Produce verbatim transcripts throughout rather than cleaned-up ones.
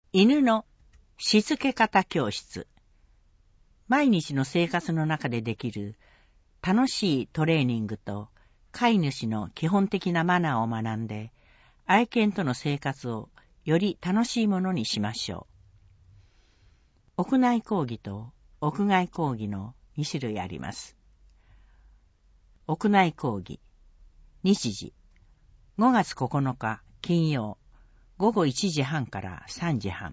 犬のしつけ方教室。毎日の生活の中でできる楽しいトレーニングと飼い主の基本的なマナーを学んで、愛犬との生活をより楽しいものにしましょう。屋内講義と屋外講義のに種類あります。屋内講義。日時。ごがつここのか金曜。ごごいちじはんからさんじはん。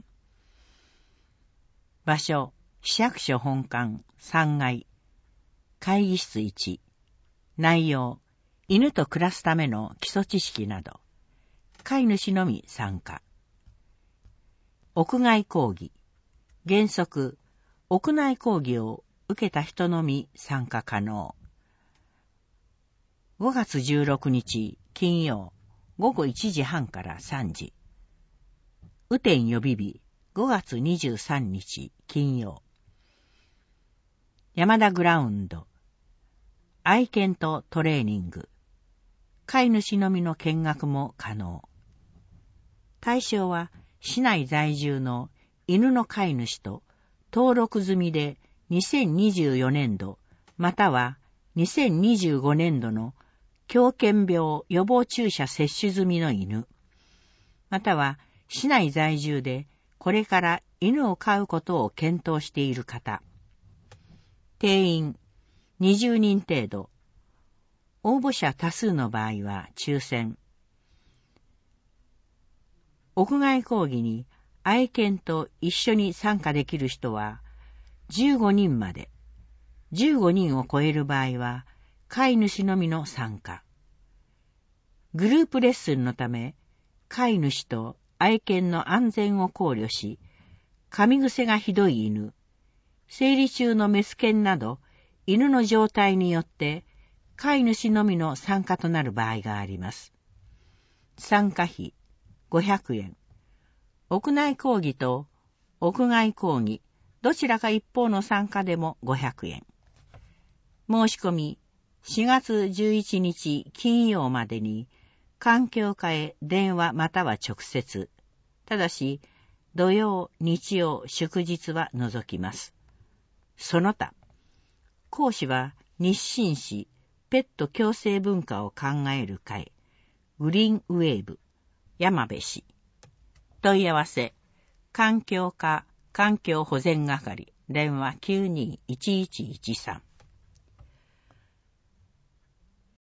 場所、市役所本館さんがい。会議室いち。内容、犬と暮らすための基礎知識など。飼い主のみ参加。屋外講義。原則、屋内講義を受けた人のみ参加可能。ごがつじゅうろくにち金曜。ごごいちじはんからさんじ。雨天予備日、ごがつにじゅうさんにち金曜。山田グラウンド。愛犬とトレーニング。飼い主のみの見学も可能。対象は市内在住の犬の飼い主と登録済みでにせんにじゅうよねんどまたはにせんにじゅうごねんどの狂犬病予防注射接種済みの犬。または市内在住でこれから犬を飼うことを検討している方。定員にじゅうにん程度。応募者多数の場合は抽選。屋外講義に愛犬と一緒に参加できる人はじゅうごにんまで。じゅうごにんを超える場合は飼い主のみの参加。グループレッスンのため飼い主と愛犬の安全を考慮し、噛み癖がひどい犬、生理中のメス犬など、犬の状態によって、飼い主のみの参加となる場合があります。参加費、ごひゃくえん。屋内講義と屋外講義、どちらか一方の参加でもごひゃくえん。申し込み、しがつじゅういちにち金曜までに、環境課へ電話または直接。ただし、土曜、日曜、祝日は除きます。その他、講師は日清市ペット共生文化を考える会、グリーンウェーブ、山辺市。問い合わせ、環境課環境保全係、電話きゅうにいちいちいちさん。